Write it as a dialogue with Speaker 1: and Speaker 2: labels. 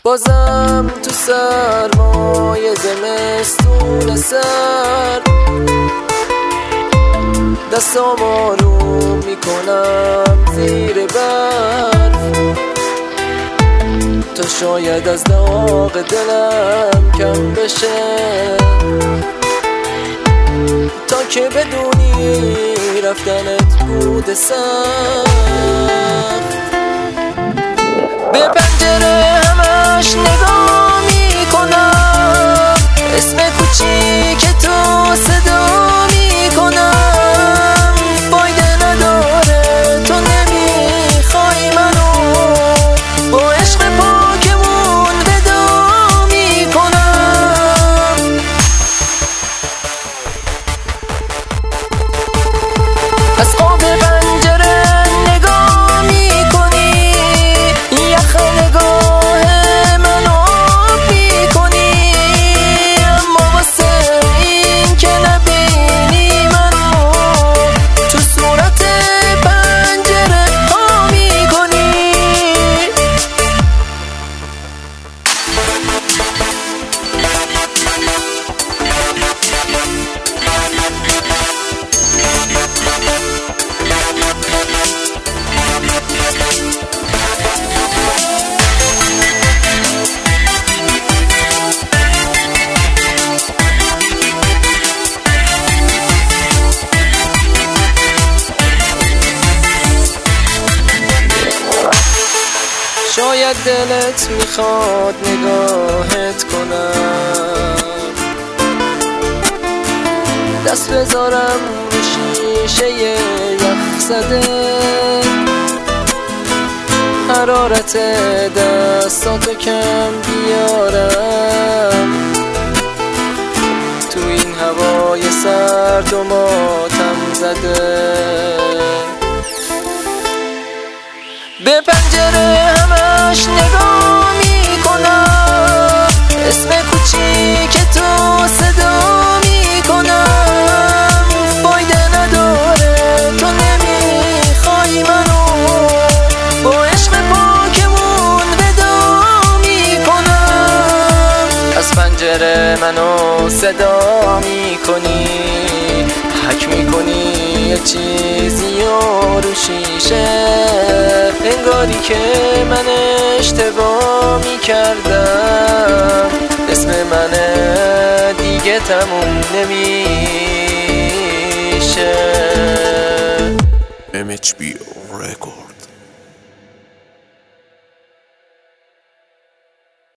Speaker 1: بازم تو سرمای زمستون سر دستام آروم میکنم زیر برف تا شاید از داغ دلم کم بشه، تا که بدونی رفتنت بود سخت. به پنجره همش نگاه میکنم، اسم کوچیک تو صدا میکنم. فایده نداره تو نمیخوای منو، با عشق پاکمون ودا میکنم. از خواب پنجره نگاه میکنی، یخ نگاه منو آب میکنی، اما واسه این که نبینی منو تو صورت پنجره ها میکنی. شاید دلت میخواد نگاهت کنم، دست بذارم رو شیشه یخ زده، حرارت دستاتو کم بیارم تو این هوای سرد و ماتم زده. به پنجره همش نگاه میکنم، اسم کوچیک تو صدا میکنم. فایده نداره تو نمیخوای منو، با عشق پاکمون ودا میکنم. از پنجره منو صدا میکنی، حک میکنی یه چیزی رو شیشه، انگاری که من اشتباه میکردم، اسم من دیگه تموم نمیشه.
Speaker 2: MHBO Record.